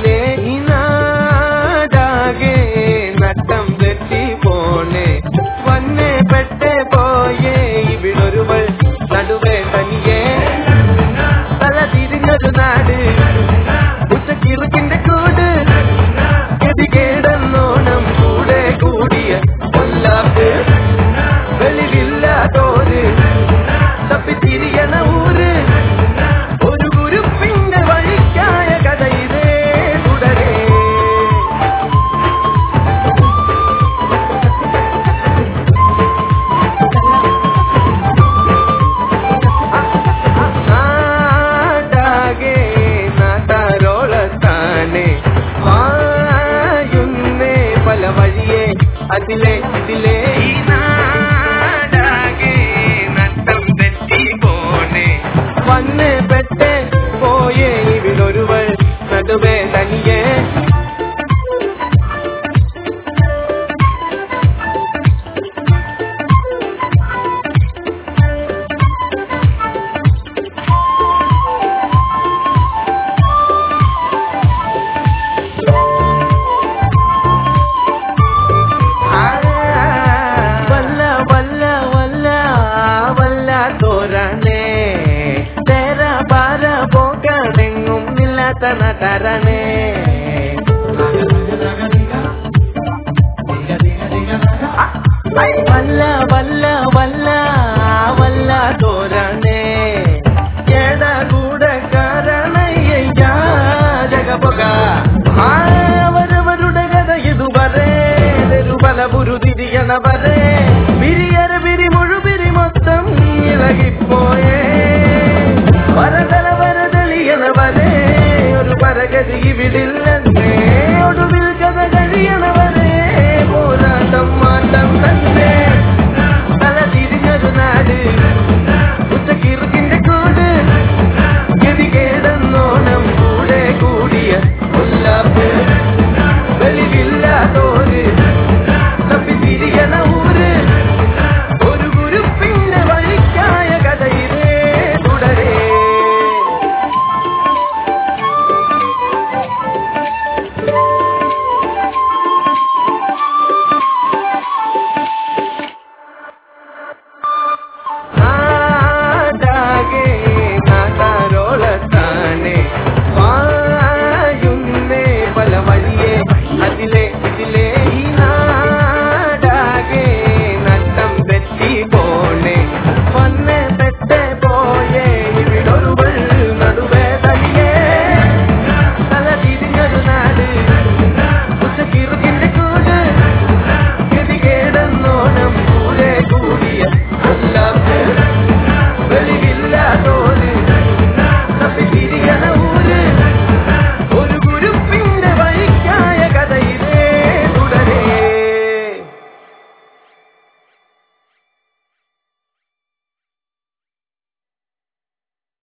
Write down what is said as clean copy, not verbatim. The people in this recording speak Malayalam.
കഥയിലേ ഈ നാടാകെ നട്ടം തെറ്റി പോണേ വന്നേ പെട്ടേ പോയേ ഇവിടൊരുവൾ നടുവേ തനിയേ തല തിരിഞ്ഞൊരു നാട് ഉച്ചക്കിറുക്കിന്റെ കൂട് ഗതികേടെന്നോണം കൂടെ കൂടിയ കൊല്ലാത്ത് വെളിവില്ലാത്തോര് തപ്പിത്തിരിയണ ഊര് ഒരു കുരുപ്പിന്റെ വഴിക്കായ കഥയിലേ തുടരേ നാടാകെ നാട്ടാരോളത്താനെ വായുന്നേ പല വഴിയേ അതിലേ ഇതിലേ ഈ നാടാകെ നട്ടം തെറ്റി പോണേ വന്ന് പെട്ടേ പോയേ ഇവിടൊരുവൾ നടുവേ തനിയേ തരണേ വല്ല വല്ല വല്ല വല്ല തോരണേ കേട കൂടെ കാരണയ്യ ജഗപൊക അവരവരുടെ കഥ ഇതുവരെ പല പുരുതിരിയണവരെ ബിരിയര ബിരി മുഴുബിരി മൊത്തം ഇളകിപ്പോയേ വരതല വരതളിയണവരെ ഒരു പരഗതി വിടില്ല